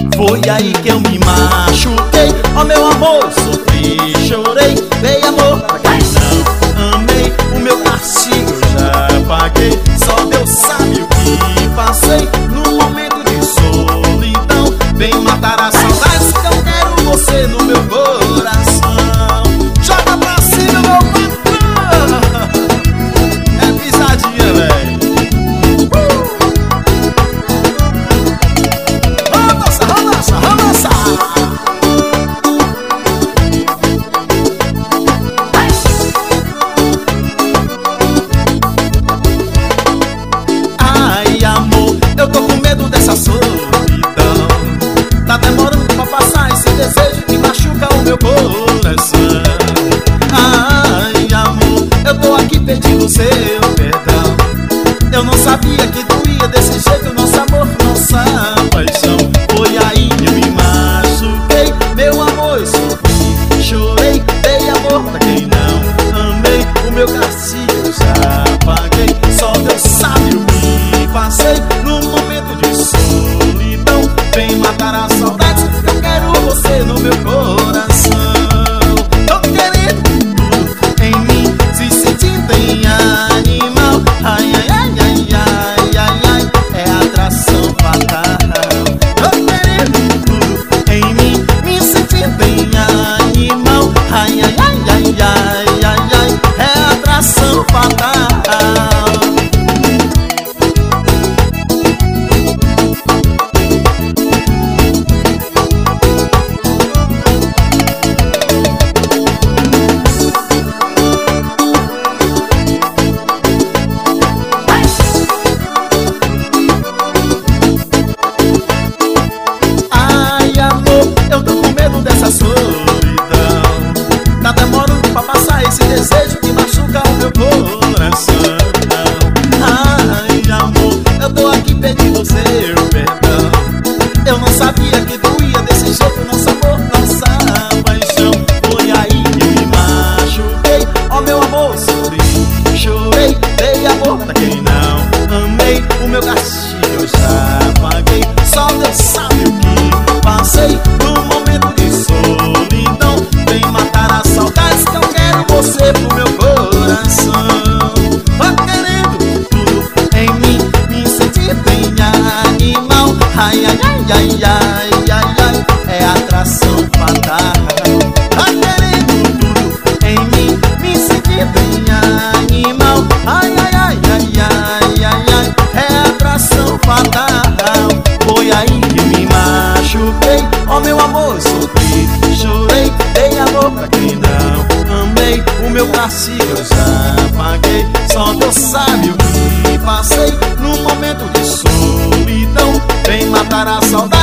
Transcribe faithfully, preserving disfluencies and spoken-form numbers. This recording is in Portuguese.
Foi aí que eu me machuquei. Ó meu amor, sofri, chorei. Dei amor pra quem não amei. O meu castigo eu já paguei. Só Deus sabe o que passei. Num momento de solidão, vem matar a saudade que eu quero você no meu coração. Joga pra cima, meu patrão. É pisadinha, velho. Ai, amor, eu tô com medo dessa solidão. Tá demorando pra passar esse desejo que machuca o meu coração. Ai, amor, eu tô aqui pedindo seu perdão. Eu não sabia que doía desse jeito nosso amor, nossa paixão. Foi aí que eu me machuquei. Meu amor, eu sofri, chorei. Dei amor pra quem não amei. O meu castigo eu já paguei. Só Deus sabe o que passei. Num momento de solidão, vem matar a saudade que eu quero você no meu coração. Tô querendo tudo em mim, se sentindo em animal. Ai, ai, ai, ai, ai, ai, ai, é atração fatal. Tô querendo tudo em mim, me sentindo em animal. Ai, ai, ai, ai, ai, ai, ai, é atração fatal. Tá demorando pra passar esse desejo que machuca o meu coração. Ai, amor, eu tô aqui pedindo seu perdão. Eu não sabia que doía desse jeito nosso amor, nossa paixão. Foi aí que eu me machuquei. Ó meu amor, sofri, chorei. Dei amor pra quem não amei. O meu castigo eu já paguei. Só Deus sabe o que passei. No momento de solidão, vem matar a saudades que eu quero você pro meu coração. Tô querendo tudo em mim, me sentindo em animal. Ai, ai, ai, ai, ai, ai, ai, é atração fatal. Tô querendo tudo em mim, me sentindo em animal. Ai, ai, ai, ai, ai, ai, ai, é atração fatal. Foi aí que me machuquei. Ó meu amor, sofri, chorei. Dei amor pra quem não amei. O meu castigo eu já paguei. Só Deus sabe o que passei. Num momento de solidão, vem matar a saudade